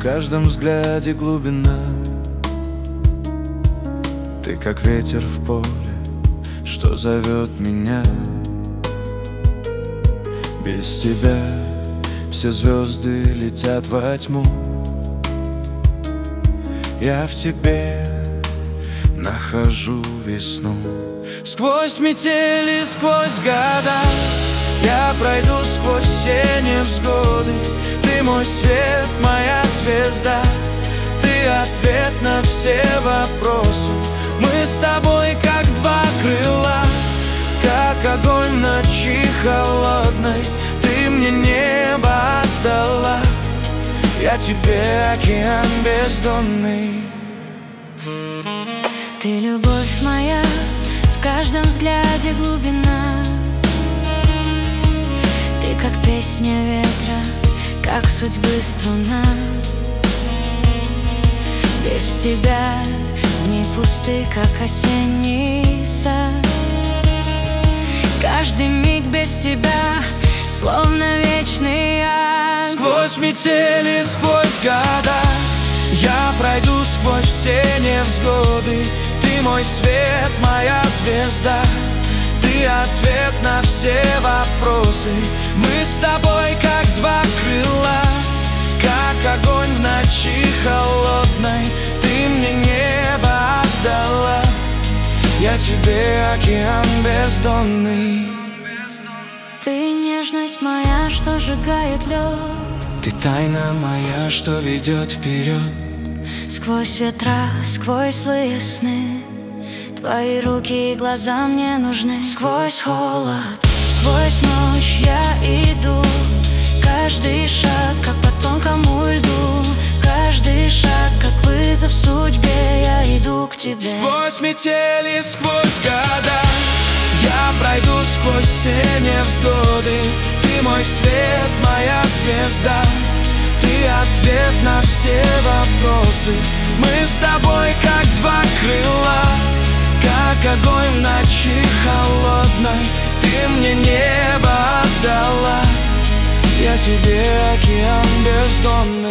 каждом взгляде глубина. Ты как ветер в поле, что зовет меня. Без тебя все звезды летят во тьму. Я в тебе нахожу весну. Сквозь метели, сквозь года я пройду сквозь все невзгоды. Ты мой свет, моя звезда. Ты ответ на все вопросы. Мы с тобой как два крыла, как огонь в ночи холодной. Ты мне небо отдала, я тебе океан бездонный. Ты любовь моя, в каждом взгляде глубина. Ты как песня ветра, как судьбы струна. Без тебя дни пусты, как осенний сад. Каждый миг без тебя словно вечный ад. Сквозь метели, сквозь года я пройду сквозь все невзгоды. Ты мой свет, моя звезда. Ты ответ на все вопросы. Мы с тобой как два крыла, как огонь в ночи холодной. Ты мне небо отдала, я тебе океан бездонный. Ты нежность моя, что сжигает лед. Ты тайна моя, что ведет вперед. Сквозь ветра, сквозь злые сны, твои руки и глаза мне нужны. Сквозь холод, сквозь ночь я иду. Каждый шаг, как по тонкому льду. Каждый шаг, как вызов судьбе. Я иду к тебе. Сквозь метели, сквозь года я пройду сквозь все невзгоды. Ты мой свет, моя звезда. Ты ответ на все вопросы. Мы с тобой как два крыла, как огонь в ночи холодной. Ты мне небо отдала, я тебе океан бездонный.